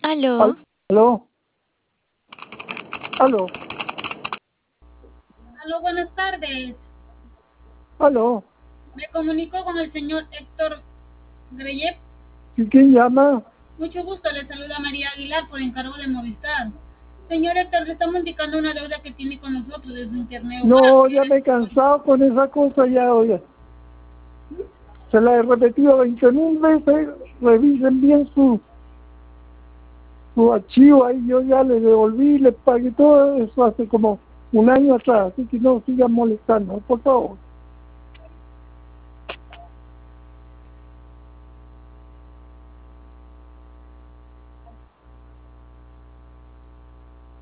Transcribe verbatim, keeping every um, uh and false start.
¿Aló? Al- ¿Aló? ¿Aló? Aló, buenas tardes. ¿Aló? Me comunico con el señor Héctor Greyep. ¿Y quién llama? Mucho gusto, le saluda María Aguilar por encargo de Movistar. Señor Héctor, le estamos indicando una deuda que tiene con nosotros desde Internet Hogar. No, ya me he cansado con esa cosa ya, oye. Se la he repetido veinte mil veces. Revisen bien su, su archivo ahí. Yo ya le devolví, le pagué todo eso hace como un año atrás. Así que no sigan molestando, por favor.